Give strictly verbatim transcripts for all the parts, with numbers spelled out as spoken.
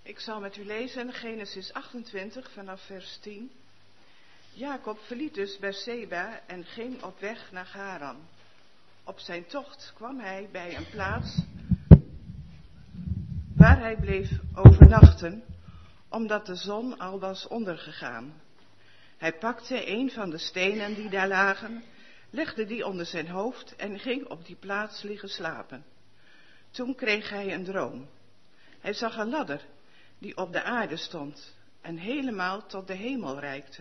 Ik zal met u lezen Genesis achtentwintig vanaf vers tien. Jacob verliet dus Beerseba en ging op weg naar Haran. Op zijn tocht kwam hij bij een plaats waar hij bleef overnachten, omdat de zon al was ondergegaan. Hij pakte een van de stenen die daar lagen, legde die onder zijn hoofd en ging op die plaats liggen slapen. Toen kreeg hij een droom. Hij zag een ladder die op de aarde stond en helemaal tot de hemel reikte.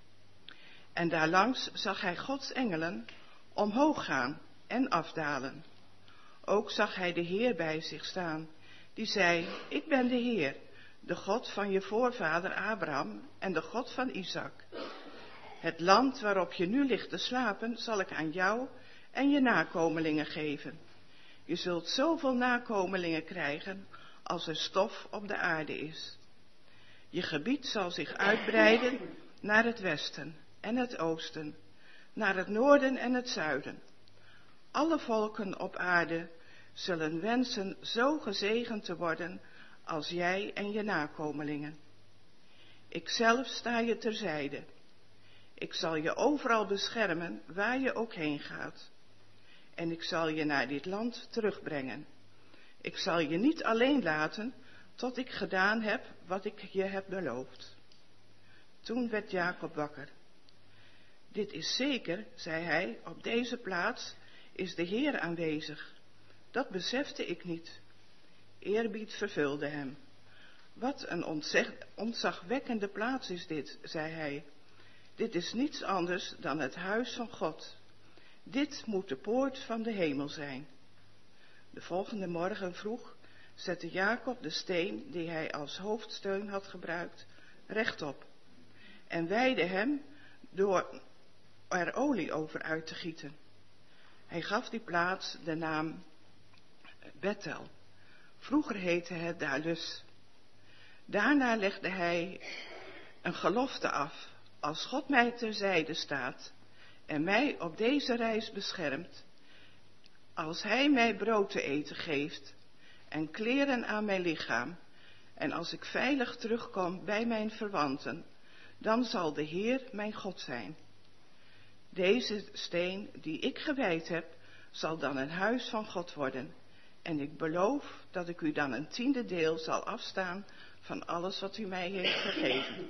En daarlangs zag hij Gods engelen omhoog gaan en afdalen. Ook zag hij de Heer bij zich staan, die zei: Ik ben de Heer, de God van je voorvader Abraham en de God van Isaac. Het land waarop je nu ligt te slapen, zal ik aan jou en je nakomelingen geven. Je zult zoveel nakomelingen krijgen als er stof op de aarde is. Je gebied zal zich uitbreiden naar het westen en het oosten, naar het noorden en het zuiden. Alle volken op aarde zullen wensen zo gezegend te worden als jij en je nakomelingen. Ikzelf sta je terzijde. Ik zal je overal beschermen waar je ook heen gaat. En ik zal je naar dit land terugbrengen. Ik zal je niet alleen laten tot ik gedaan heb wat ik je heb beloofd. Toen werd Jacob wakker. Dit is zeker, zei hij, op deze plaats is de Heer aanwezig. Dat besefte ik niet. Eerbied vervulde hem. Wat een ontzeg, ontzagwekkende plaats is dit, zei hij. Dit is niets anders dan het huis van God. Dit moet de poort van de hemel zijn. De volgende morgen vroeg zette Jacob de steen die hij als hoofdsteun had gebruikt rechtop en wijdde hem door er olie over uit te gieten. Hij gaf die plaats de naam Bethel. Vroeger heette het daar Lus. Daarna legde hij een gelofte af: als God mij terzijde staat en mij op deze reis beschermt, als hij mij brood te eten geeft en kleren aan mijn lichaam, en als ik veilig terugkom bij mijn verwanten, dan zal de Heer mijn God zijn. Deze steen die ik gewijd heb, zal dan een huis van God worden. En ik beloof dat ik u dan een tiende deel zal afstaan van alles wat u mij heeft gegeven.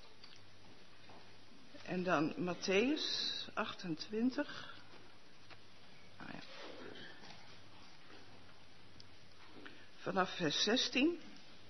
En dan Mattheüs achtentwintig. Ah ja. Vanaf vers zestien.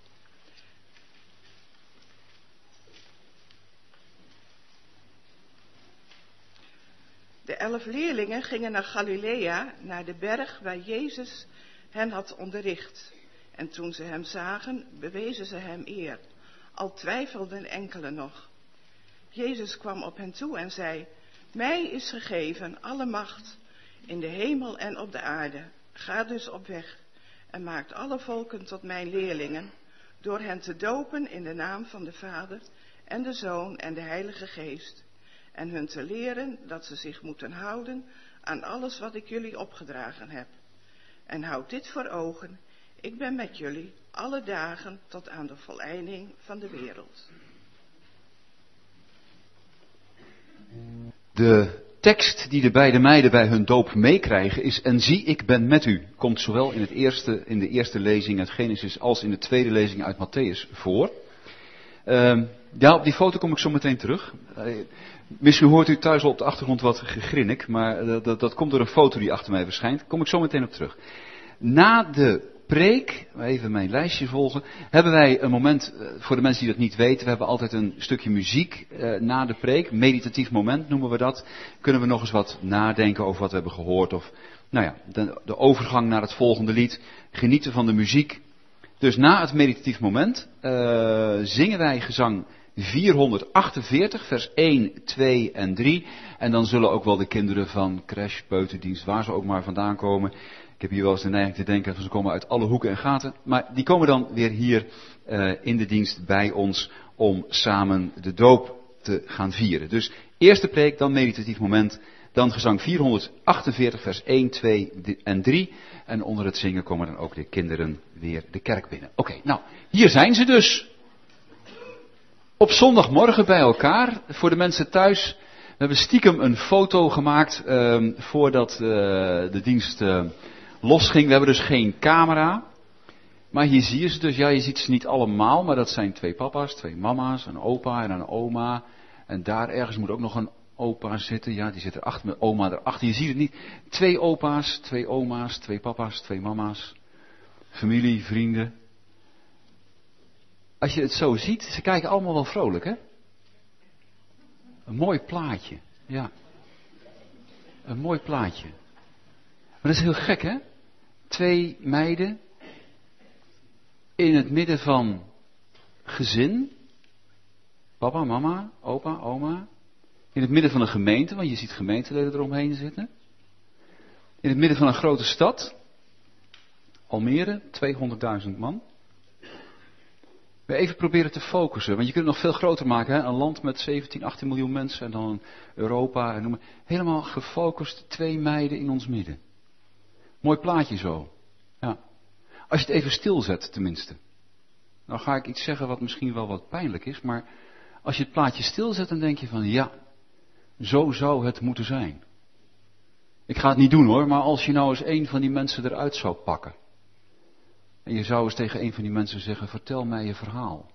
De elf leerlingen gingen naar Galilea, naar de berg waar Jezus hen had onderricht. En toen ze hem zagen, bewezen ze hem eer. Al twijfelden enkele nog. Jezus kwam op hen toe en zei: Mij is gegeven alle macht in de hemel en op de aarde. Ga dus op weg en maakt alle volken tot mijn leerlingen, door hen te dopen in de naam van de Vader en de Zoon en de Heilige Geest. En hun te leren dat ze zich moeten houden aan alles wat ik jullie opgedragen heb. En houd dit voor ogen: ik ben met jullie alle dagen tot aan de voleinding van de wereld. De tekst die de beide meiden bij hun doop meekrijgen is: en zie, ik ben met u. Komt zowel in, het eerste, in de eerste lezing uit Genesis als in de tweede lezing uit Mattheüs voor. Uh, ja, op die foto kom ik zo meteen terug. Uh, misschien hoort u thuis al op de achtergrond wat gegrinnik, maar uh, dat, dat komt door een foto die achter mij verschijnt. Kom ik zo meteen op terug. Na de preek, even mijn lijstje volgen, hebben wij een moment, uh, voor de mensen die dat niet weten, we hebben altijd een stukje muziek uh, na de preek, meditatief moment noemen we dat. Kunnen we nog eens wat nadenken over wat we hebben gehoord of, nou ja, de, de overgang naar het volgende lied, genieten van de muziek. Dus na het meditatief moment uh, zingen wij gezang vierhonderdachtenveertig, vers één, twee en drie. En dan zullen ook wel de kinderen van Crash, Peuterdienst, waar ze ook maar vandaan komen. Ik heb hier wel eens de neiging te denken, ze komen uit alle hoeken en gaten. Maar die komen dan weer hier uh, in de dienst bij ons om samen de doop te gaan vieren. Dus eerste preek, dan meditatief moment. Dan gezang vierhonderdachtenveertig, vers één, twee en drie. En onder het zingen komen dan ook de kinderen weer de kerk binnen. Oké, okay, nou, hier zijn ze dus. Op zondagmorgen bij elkaar. Voor de mensen thuis. We hebben stiekem een foto gemaakt uh, voordat uh, de dienst uh, losging. We hebben dus geen camera. Maar hier zie je ze dus. Ja, je ziet ze niet allemaal. Maar dat zijn twee papa's, twee mama's, een opa en een oma. En daar ergens moet ook nog een opa zitten. Ja, die zit erachter met oma erachter. Je ziet het niet. Twee opa's, twee oma's, twee papa's, twee mama's. Familie, vrienden. Als je het zo ziet, ze kijken allemaal wel vrolijk, hè? Een mooi plaatje, ja. Een mooi plaatje. Maar dat is heel gek, hè? Twee meiden in het midden van gezin. Papa, mama, opa, oma. In het midden van een gemeente, want je ziet gemeenteleden eromheen zitten. In het midden van een grote stad. Almere, tweehonderdduizend man. We even proberen te focussen, want je kunt het nog veel groter maken. Hè? Een land met zeventien, achttien miljoen mensen en dan Europa. En noem maar. Helemaal gefocust, twee meiden in ons midden. Mooi plaatje zo. Ja. Als je het even stilzet tenminste. Dan ga ik iets zeggen wat misschien wel wat pijnlijk is, maar als je het plaatje stilzet dan denk je van ja, zo zou het moeten zijn. Ik ga het niet doen hoor, maar als je nou eens een van die mensen eruit zou pakken. En je zou eens tegen een van die mensen zeggen, vertel mij je verhaal.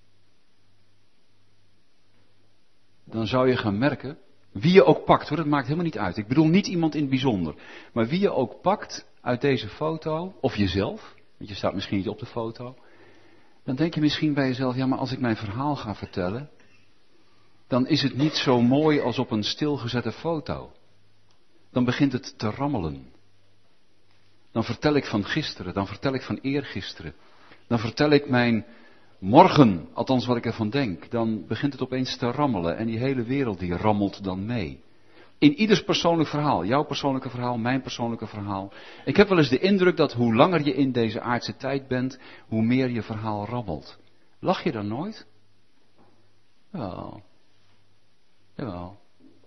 Dan zou je gaan merken, wie je ook pakt hoor, dat maakt helemaal niet uit. Ik bedoel niet iemand in het bijzonder. Maar wie je ook pakt uit deze foto, of jezelf, want je staat misschien niet op de foto. Dan denk je misschien bij jezelf, ja maar als ik mijn verhaal ga vertellen, dan is het niet zo mooi als op een stilgezette foto. Dan begint het te rammelen. Dan vertel ik van gisteren, dan vertel ik van eergisteren. Dan vertel ik mijn morgen, althans wat ik ervan denk. Dan begint het opeens te rammelen en die hele wereld die rammelt dan mee. In ieders persoonlijk verhaal, jouw persoonlijke verhaal, mijn persoonlijke verhaal. Ik heb wel eens de indruk dat hoe langer je in deze aardse tijd bent, hoe meer je verhaal rammelt. Lach je dan nooit? Jawel. Jawel.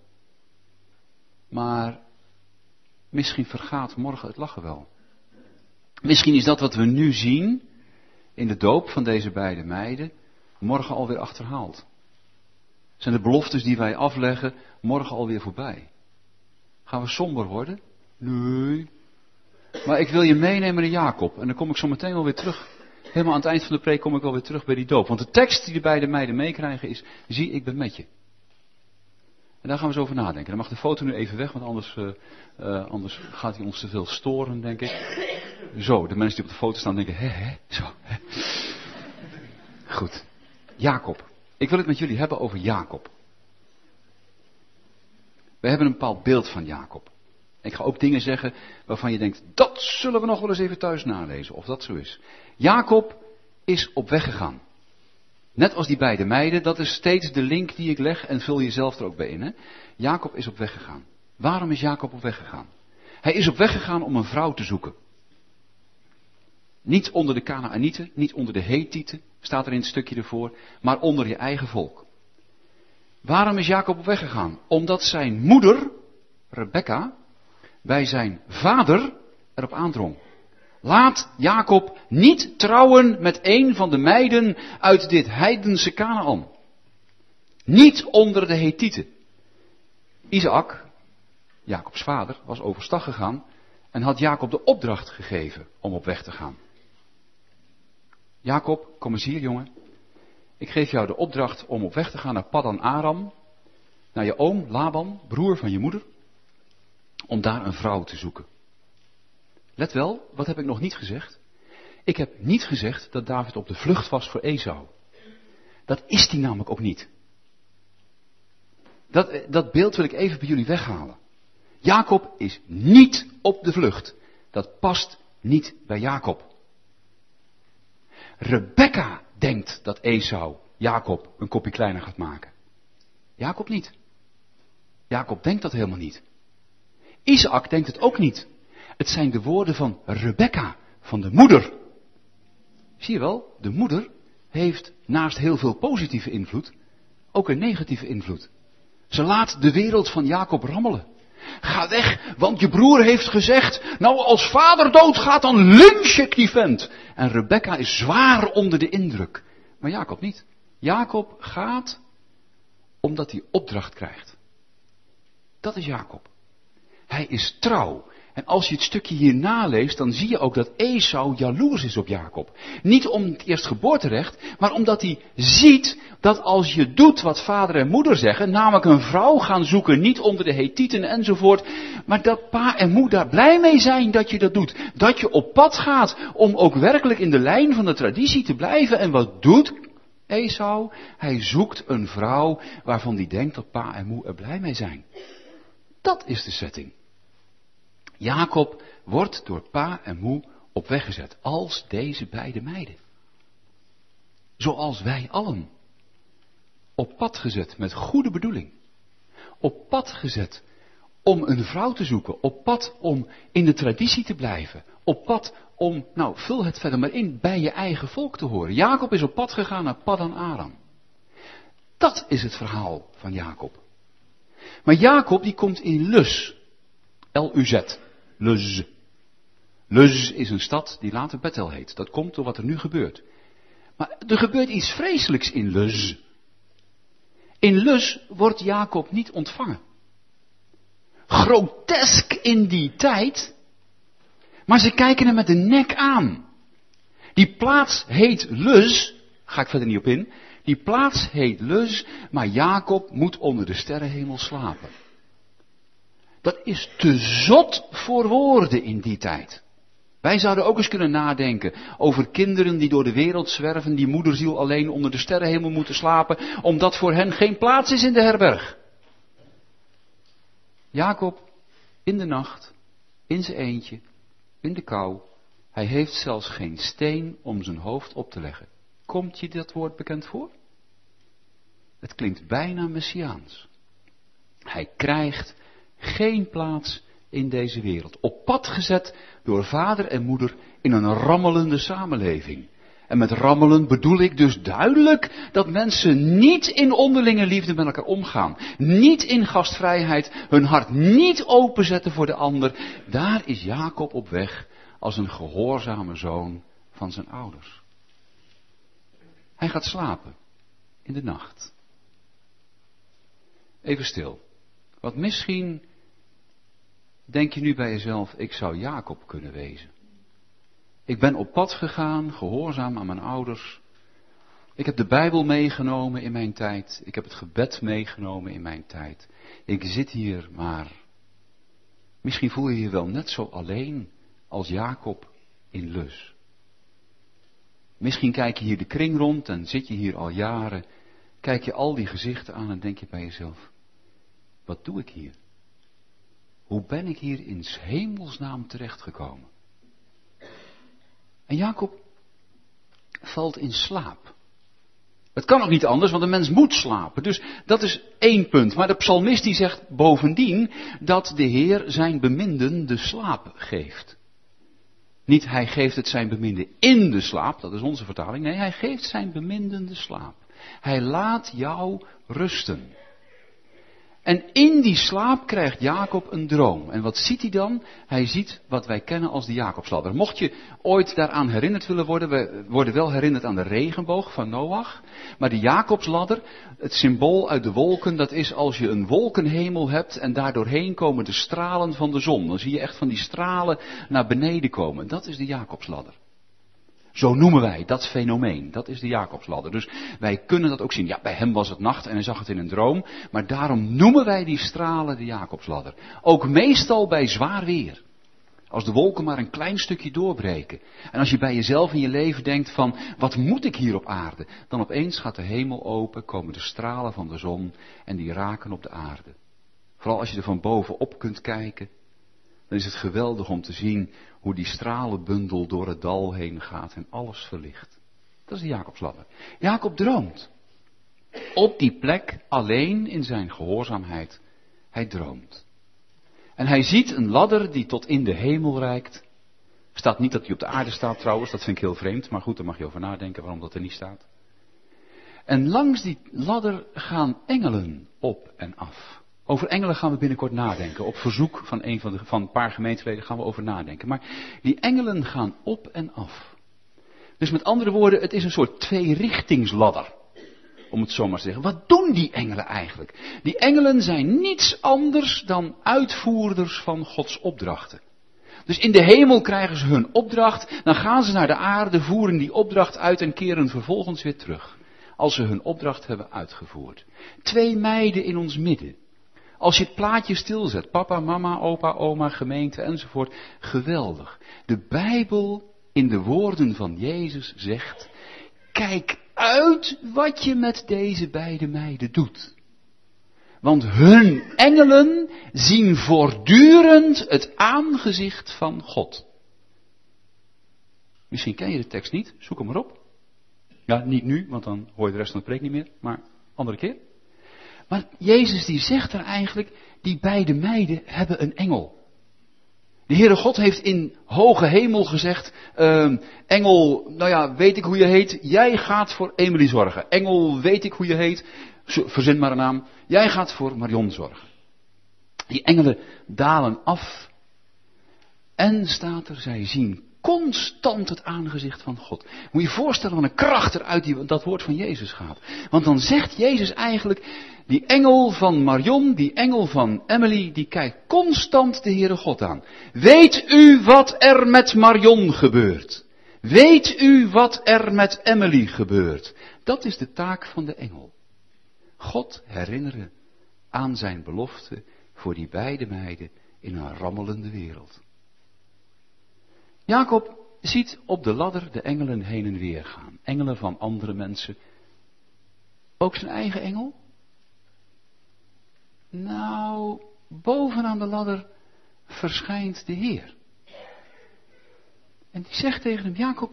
Maar misschien vergaat morgen het lachen wel. Misschien is dat wat we nu zien in de doop van deze beide meiden morgen alweer achterhaald. Zijn de beloftes die wij afleggen morgen alweer voorbij? Gaan we somber worden? Nee. Maar ik wil je meenemen naar Jacob. En dan kom ik zo meteen wel weer terug. Helemaal aan het eind van de preek kom ik wel weer terug bij die doop. Want de tekst die de beide meiden meekrijgen is, zie ik ben met je. En daar gaan we eens over nadenken. Dan mag de foto nu even weg, want anders, uh, uh, anders gaat hij ons te veel storen, denk ik. Zo, de mensen die op de foto staan denken, hè, hè, zo. Hè. Goed. Jacob. Ik wil het met jullie hebben over Jacob. We hebben een bepaald beeld van Jacob. Ik ga ook dingen zeggen waarvan je denkt, dat zullen we nog wel eens even thuis nalezen, of dat zo is. Jacob is op weg gegaan. Net als die beide meiden, dat is steeds de link die ik leg en vul jezelf er ook bij in. Hè? Jacob is op weg gegaan. Waarom is Jacob op weg gegaan? Hij is op weg gegaan om een vrouw te zoeken. Niet onder de Kanaanieten, niet onder de Hethieten, staat er in het stukje ervoor, maar onder je eigen volk. Waarom is Jacob op weg gegaan? Omdat zijn moeder, Rebekka, bij zijn vader erop aandrong. Laat Jacob niet trouwen met een van de meiden uit dit heidense Kanaan. Niet onder de Hethieten. Isaac, Jacobs vader, was overstag gegaan en had Jacob de opdracht gegeven om op weg te gaan. Jacob, kom eens hier jongen. Ik geef jou de opdracht om op weg te gaan naar Paddan Aram, naar je oom Laban, broer van je moeder, om daar een vrouw te zoeken. Let wel, wat heb ik nog niet gezegd? Ik heb niet gezegd dat David op de vlucht was voor Esau. Dat is hij namelijk ook niet. Dat, dat beeld wil ik even bij jullie weghalen. Jacob is niet op de vlucht. Dat past niet bij Jacob. Rebekka denkt dat Esau Jacob een kopje kleiner gaat maken. Jacob niet. Jacob denkt dat helemaal niet. Isaac denkt het ook niet. Het zijn de woorden van Rebekka, van de moeder. Zie je wel, de moeder heeft naast heel veel positieve invloed, ook een negatieve invloed. Ze laat de wereld van Jacob rammelen. Ga weg, want je broer heeft gezegd, nou als vader doodgaat, dan lynch ik die vent. En Rebekka is zwaar onder de indruk. Maar Jacob niet. Jacob gaat omdat hij opdracht krijgt. Dat is Jacob. Hij is trouw. En als je het stukje hier naleest, dan zie je ook dat Esau jaloers is op Jacob. Niet om het eerstgeboorterecht, maar omdat hij ziet dat als je doet wat vader en moeder zeggen, namelijk een vrouw gaan zoeken, niet onder de Hethieten enzovoort, maar dat pa en moeder daar blij mee zijn dat je dat doet. Dat je op pad gaat om ook werkelijk in de lijn van de traditie te blijven. En wat doet Esau? Hij zoekt een vrouw waarvan hij denkt dat pa en moe er blij mee zijn. Dat is de setting. Jacob wordt door pa en moe op weg gezet, als deze beide meiden. Zoals wij allen. Op pad gezet met goede bedoeling. Op pad gezet om een vrouw te zoeken. Op pad om in de traditie te blijven. Op pad om, nou vul het verder maar in, bij je eigen volk te horen. Jacob is op pad gegaan naar Paddan Aram. Dat is het verhaal van Jacob. Maar Jacob die komt in Luz. L U Z. Luz. Luz is een stad die later Bethel heet. Dat komt door wat er nu gebeurt. Maar er gebeurt iets vreselijks in Luz. In Luz wordt Jacob niet ontvangen. Grotesk in die tijd. Maar ze kijken hem met de nek aan. Die plaats heet Luz. Ga ik verder niet op in. Die plaats heet Luz. Maar Jacob moet onder de sterrenhemel slapen. Dat is te zot voor woorden in die tijd. Wij zouden ook eens kunnen nadenken over kinderen die door de wereld zwerven, die moederziel alleen onder de sterrenhemel moeten slapen, omdat voor hen geen plaats is in de herberg. Jacob, in de nacht, in zijn eentje, in de kou, hij heeft zelfs geen steen om zijn hoofd op te leggen. Komt je dat woord bekend voor? Het klinkt bijna messiaans. Hij krijgt geen plaats in deze wereld. Op pad gezet door vader en moeder in een rammelende samenleving. En met rammelen bedoel ik dus duidelijk dat mensen niet in onderlinge liefde met elkaar omgaan. Niet in gastvrijheid, hun hart niet openzetten voor de ander. Daar is Jacob op weg als een gehoorzame zoon van zijn ouders. Hij gaat slapen in de nacht. Even stil. Want misschien denk je nu bij jezelf, ik zou Jacob kunnen wezen. Ik ben op pad gegaan, gehoorzaam aan mijn ouders. Ik heb de Bijbel meegenomen in mijn tijd. Ik heb het gebed meegenomen in mijn tijd. Ik zit hier, maar misschien voel je je wel net zo alleen als Jacob in Luz. Misschien kijk je hier de kring rond en zit je hier al jaren. Kijk je al die gezichten aan en denk je bij jezelf, wat doe ik hier? Hoe ben ik hier in 's hemelsnaam terechtgekomen? En Jacob valt in slaap. Het kan ook niet anders, want een mens moet slapen. Dus dat is één punt. Maar de psalmist die zegt bovendien dat de Heer zijn beminden de slaap geeft. Niet hij geeft het zijn beminde in de slaap, dat is onze vertaling. Nee, hij geeft zijn beminden de slaap. Hij laat jou rusten. En in die slaap krijgt Jacob een droom. En wat ziet hij dan? Hij ziet wat wij kennen als de Jacobsladder. Mocht je ooit daaraan herinnerd willen worden, we worden wel herinnerd aan de regenboog van Noach. Maar de Jacobsladder, het symbool uit de wolken, dat is als je een wolkenhemel hebt en daardoorheen komen de stralen van de zon. Dan zie je echt van die stralen naar beneden komen. Dat is de Jacobsladder. Zo noemen wij dat fenomeen. Dat is de Jacobsladder. Dus wij kunnen dat ook zien. Ja, bij hem was het nacht en hij zag het in een droom. Maar daarom noemen wij die stralen de Jacobsladder. Ook meestal bij zwaar weer. Als de wolken maar een klein stukje doorbreken. En als je bij jezelf in je leven denkt van, wat moet ik hier op aarde? Dan opeens gaat de hemel open, komen de stralen van de zon en die raken op de aarde. Vooral als je er van bovenop kunt kijken. Dan is het geweldig om te zien hoe die stralenbundel door het dal heen gaat en alles verlicht. Dat is de Jacobsladder. Jacob droomt. Op die plek, alleen in zijn gehoorzaamheid. Hij droomt. En hij ziet een ladder die tot in de hemel reikt. Staat niet dat hij op de aarde staat trouwens, dat vind ik heel vreemd. Maar goed, daar mag je over nadenken waarom dat er niet staat. En langs die ladder gaan engelen op en af. Over engelen gaan we binnenkort nadenken. Op verzoek van een, van, de, van een paar gemeenteleden gaan we over nadenken. Maar die engelen gaan op en af. Dus met andere woorden, het is een soort tweerichtingsladder. Om het zo maar te zeggen. Wat doen die engelen eigenlijk? Die engelen zijn niets anders dan uitvoerders van Gods opdrachten. Dus in de hemel krijgen ze hun opdracht, dan gaan ze naar de aarde, voeren die opdracht uit en keren vervolgens weer terug. Als ze hun opdracht hebben uitgevoerd. Twee meiden in ons midden. Als je het plaatje stilzet, papa, mama, opa, oma, gemeente enzovoort, geweldig. De Bijbel in de woorden van Jezus zegt, kijk uit wat je met deze beide meiden doet. Want hun engelen zien voortdurend het aangezicht van God. Misschien ken je de tekst niet, zoek hem maar op. Ja, niet nu, want dan hoor je de rest van de preek niet meer, maar andere keer. Maar Jezus die zegt er eigenlijk, die beide meiden hebben een engel. De Heere God heeft in hoge hemel gezegd, uh, engel, nou ja, weet ik hoe je heet, jij gaat voor Emily zorgen. Engel, weet ik hoe je heet, verzin maar een naam, jij gaat voor Marion zorgen. Die engelen dalen af en staat er, zij zien constant het aangezicht van God. Moet je je voorstellen wat een kracht er uit die, dat woord van Jezus gaat. Want dan zegt Jezus eigenlijk, die engel van Marion, die engel van Emily, die kijkt constant de Heere God aan. Weet u wat er met Marion gebeurt? Weet u wat er met Emily gebeurt? Dat is de taak van de engel. God herinneren aan zijn belofte voor die beide meiden in een rammelende wereld. Jacob ziet op de ladder de engelen heen en weer gaan. Engelen van andere mensen. Ook zijn eigen engel? Nou, bovenaan de ladder verschijnt de Heer. En die zegt tegen hem, Jacob,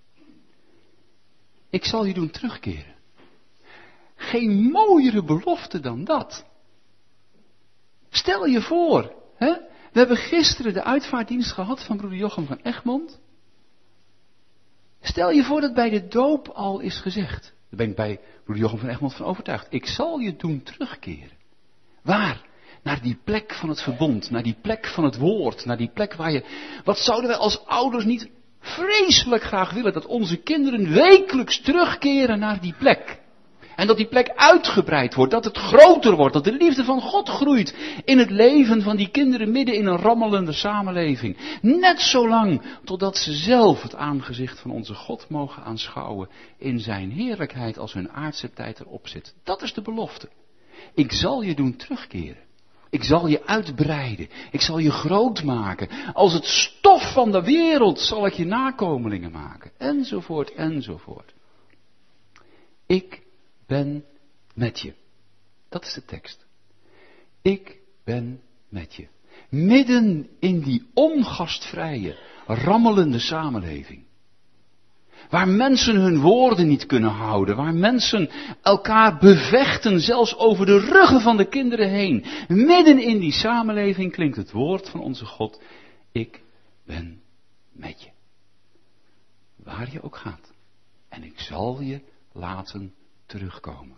ik zal je doen terugkeren. Geen mooiere belofte dan dat. Stel je voor, hè? We hebben gisteren de uitvaartdienst gehad van broeder Jochem van Egmond. Stel je voor dat bij de doop al is gezegd. Daar ben ik bij broeder Jochem van Egmond van overtuigd. Ik zal je doen terugkeren. Waar? Naar die plek van het verbond, naar die plek van het woord, naar die plek waar je... Wat zouden wij als ouders niet vreselijk graag willen, dat onze kinderen wekelijks terugkeren naar die plek. En dat die plek uitgebreid wordt, dat het groter wordt, dat de liefde van God groeit in het leven van die kinderen midden in een rammelende samenleving. Net zolang totdat ze zelf het aangezicht van onze God mogen aanschouwen in zijn heerlijkheid als hun aardse tijd erop zit. Dat is de belofte. Ik zal je doen terugkeren. Ik zal je uitbreiden. Ik zal je groot maken. Als het stof van de wereld zal ik je nakomelingen maken. Enzovoort, enzovoort. Ik ben met je. Dat is de tekst. Ik ben met je. Midden in die ongastvrije, rammelende samenleving. Waar mensen hun woorden niet kunnen houden. Waar mensen elkaar bevechten, zelfs over de ruggen van de kinderen heen. Midden in die samenleving klinkt het woord van onze God. Ik ben met je. Waar je ook gaat. En ik zal je laten terugkomen.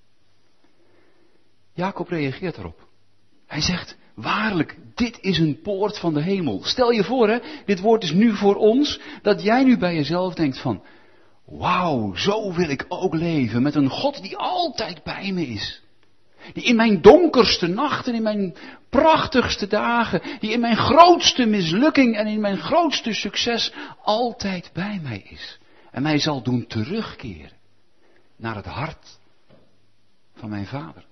Jacob reageert erop. Hij zegt, waarlijk, dit is een poort van de hemel. Stel je voor, hè, dit woord is nu voor ons, dat jij nu bij jezelf denkt van, wauw, zo wil ik ook leven, met een God die altijd bij me is. Die in mijn donkerste nachten, in mijn prachtigste dagen, die in mijn grootste mislukking en in mijn grootste succes altijd bij mij is. En mij zal doen terugkeren naar het hart van mijn vader.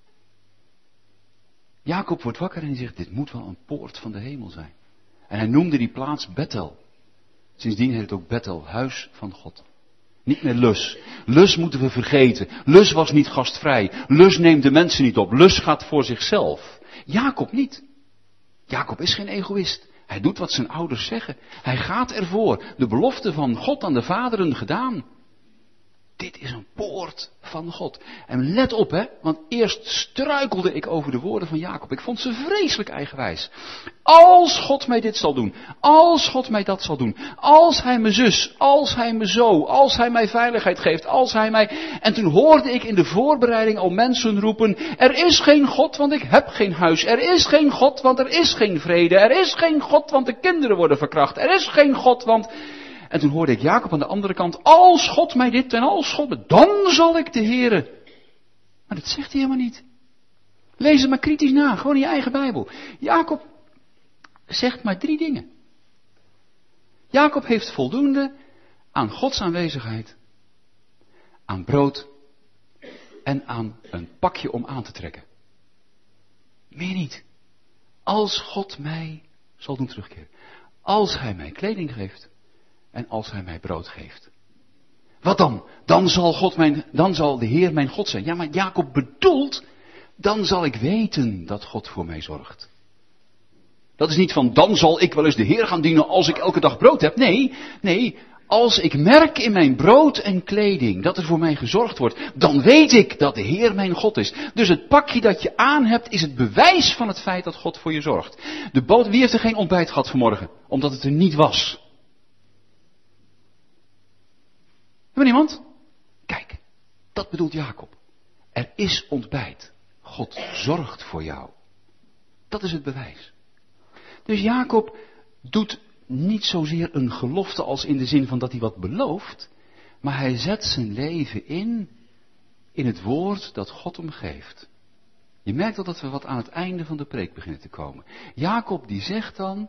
Jacob wordt wakker en hij zegt, dit moet wel een poort van de hemel zijn. En hij noemde die plaats Bethel. Sindsdien heet het ook Bethel, huis van God. Niet meer Lus. Lus moeten we vergeten. Lus was niet gastvrij. Lus neemt de mensen niet op. Lus gaat voor zichzelf. Jacob niet. Jacob is geen egoïst. Hij doet wat zijn ouders zeggen. Hij gaat ervoor. De belofte van God aan de vaderen gedaan. dit is een poort van God. En let op, hè, want eerst struikelde ik over de woorden van Jacob. Ik vond ze vreselijk eigenwijs. Als God mij dit zal doen, als God mij dat zal doen, als hij me zus, als hij me zo, als hij mij veiligheid geeft, als hij mij... En toen hoorde ik in de voorbereiding al mensen roepen, er is geen God, want ik heb geen huis. Er is geen God, want er is geen vrede. Er is geen God, want de kinderen worden verkracht. Er is geen God, want... En toen hoorde ik Jacob aan de andere kant, als God mij dit en als God me, dan zal ik de Heere. Maar dat zegt hij helemaal niet. Lees het maar kritisch na, gewoon in je eigen Bijbel. Jacob zegt maar drie dingen. Jacob heeft voldoende aan Gods aanwezigheid, aan brood en aan een pakje om aan te trekken. Meer niet. Als God mij zal doen terugkeren. Als hij mij kleding geeft. En als hij mij brood geeft. Wat dan? Dan zal God mijn, dan zal de Heer mijn God zijn. Ja, maar Jacob bedoelt, dan zal ik weten dat God voor mij zorgt. Dat is niet van, dan zal ik wel eens de Heer gaan dienen als ik elke dag brood heb. Nee, nee, als ik merk in mijn brood en kleding dat er voor mij gezorgd wordt, dan weet ik dat de Heer mijn God is. Dus het pakje dat je aan hebt is het bewijs van het feit dat God voor je zorgt. De boot, wie heeft er geen ontbijt gehad vanmorgen? Omdat het er niet was. Hebben we niemand? Kijk, dat bedoelt Jacob. Er is ontbijt. God zorgt voor jou. Dat is het bewijs. Dus Jacob doet niet zozeer een gelofte als in de zin van dat hij wat belooft, maar hij zet zijn leven in, in het woord dat God hem geeft. Je merkt al dat we wat aan het einde van de preek beginnen te komen. Jacob die zegt dan,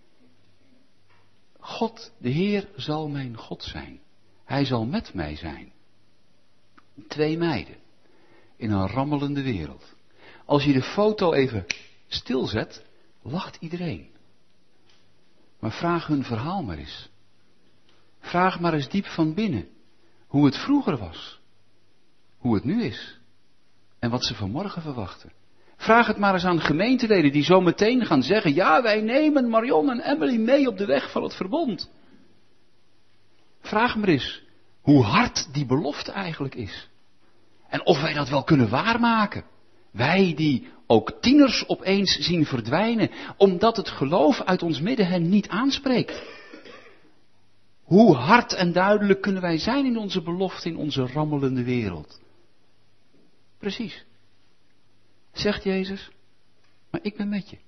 God, de Heer zal mijn God zijn. Hij zal met mij zijn. Twee meiden in een rammelende wereld. Als je de foto even stilzet, lacht iedereen. Maar vraag hun verhaal maar eens. Vraag maar eens diep van binnen hoe het vroeger was. Hoe het nu is. En wat ze vanmorgen verwachten. Vraag het maar eens aan gemeenteleden die zo meteen gaan zeggen, ja, wij nemen Marion en Emily mee op de weg van het verbond. Vraag maar eens hoe hard die belofte eigenlijk is. En of wij dat wel kunnen waarmaken. Wij die ook tieners opeens zien verdwijnen, omdat het geloof uit ons midden hen niet aanspreekt. Hoe hard en duidelijk kunnen wij zijn in onze belofte, in onze rammelende wereld. Precies. Zegt Jezus, maar ik ben met je.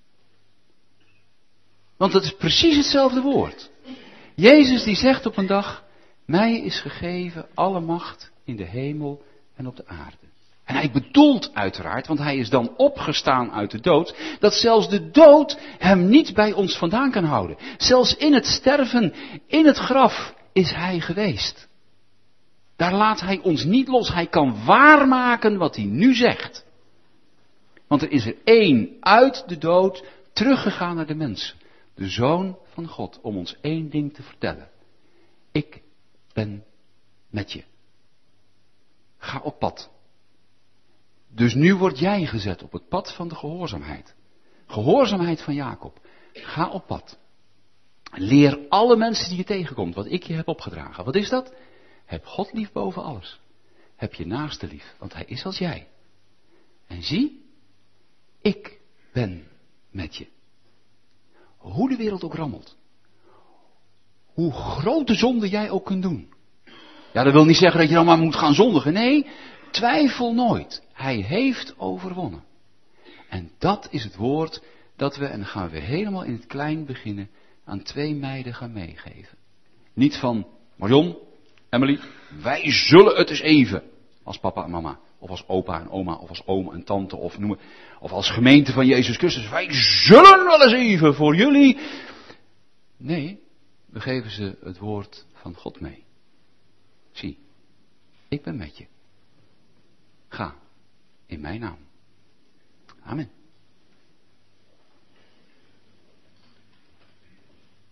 Want dat is precies hetzelfde woord. Jezus die zegt op een dag, mij is gegeven alle macht in de hemel en op de aarde. En hij bedoelt uiteraard, want hij is dan opgestaan uit de dood, dat zelfs de dood hem niet bij ons vandaan kan houden. Zelfs in het sterven, in het graf is hij geweest. Daar laat hij ons niet los. Hij kan waarmaken wat hij nu zegt. Want er is er één uit de dood teruggegaan naar de mensen. De Zoon van God, om ons één ding te vertellen. Ik ben met je. Ga op pad. Dus nu word jij gezet op het pad van de gehoorzaamheid. Gehoorzaamheid van Jacob. Ga op pad. Leer alle mensen die je tegenkomt wat ik je heb opgedragen. Wat is dat? Heb God lief boven alles. Heb je naaste lief, want hij is als jij. En zie, ik ben met je. Hoe de wereld ook rammelt. Hoe grote zonde jij ook kunt doen. Ja, dat wil niet zeggen dat je dan maar moet gaan zondigen. Nee, twijfel nooit. Hij heeft overwonnen. En dat is het woord dat we, en dan gaan we helemaal in het klein beginnen, aan twee meiden gaan meegeven. Niet van, Marion, Emily, wij zullen het eens even. Als papa en mama, of als opa en oma, of als oom en tante, of noemen, of als gemeente van Jezus Christus. Wij zullen wel eens even voor jullie. Nee, we geven ze het woord van God mee. Zie, ik ben met je. Ga, in mijn naam. Amen.